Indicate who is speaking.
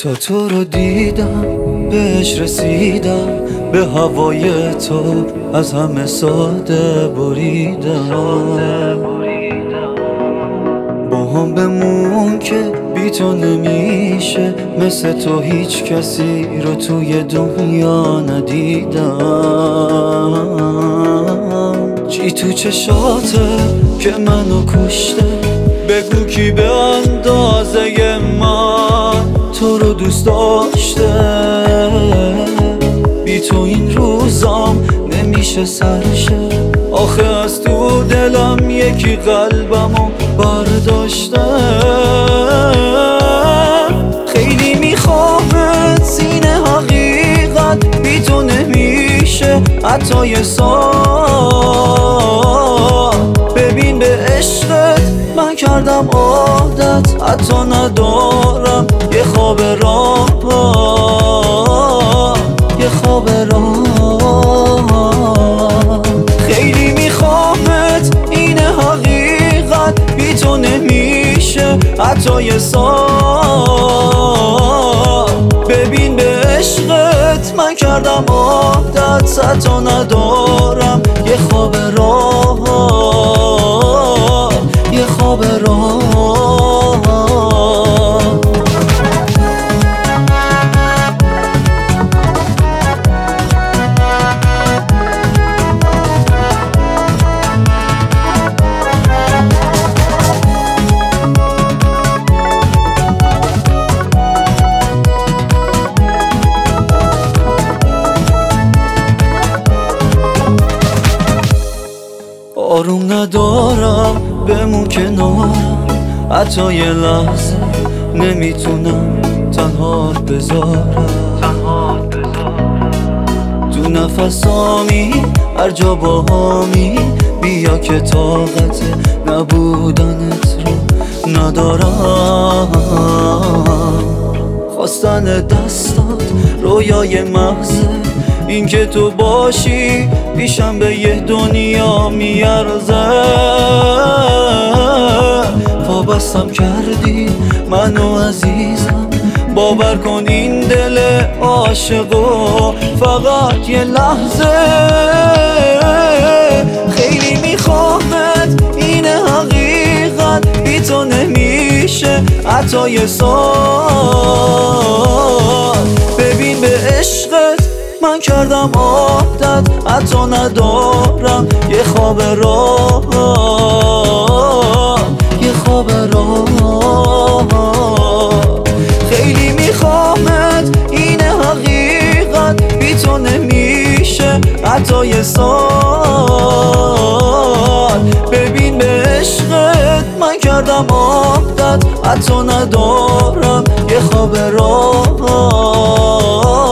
Speaker 1: تا تو رو دیدم بهش رسیدم، به هوای تو از همه ساده بریدم. با هم بمون که بی تو نمیشه، مثل تو هیچ کسی رو توی دنیا ندیدم. چی تو چشاته که منو کشته؟ بگو کی به اندازه من تو رو دوست داشته؟ بی تو این روزام نمیشه سرشه، آخه از تو دلم یکی قلبمو برداشته. خیلی میخوامت سینه حقیقت، بی تو نمیشه حتی یه ساعت. ببین به عشقت من کردم عادت، حتی ندارم یه خواب راه، یه خواب راه. خیلی میخوامت این حقیقت، بی تو نمیشه حتی یه ساعت. ببین به عشقت من کردم عادت، حتی ندارم یه خواب راه، یه خواب راه. آروم ندارم بمون کنارم، حتی یه لحظه نمیتونم تنها بذارم. تو نفسامی هر جا باهامی، بیا که طاقت نبودنت رو ندارم. خواستن دستات رویای محضه، این که تو باشی پیشم به یه دنیا میارزه. وابستم کردی منو عزیزم، باور کن این دل عاشقو فقط یه لحظه. خیلی میخوامت این حقیقت، بی تو نمیشه حتی یه ساعت. ببین به عشقت من کردم عادت، حتی ندارم یه خواب راه، یه خواب راه. خیلی میخوامت این حقیقت، بی تو نمیشه حتی یه ساعت. ببین به عشقت من کردم عادت، حتی ندارم یه خواب راه.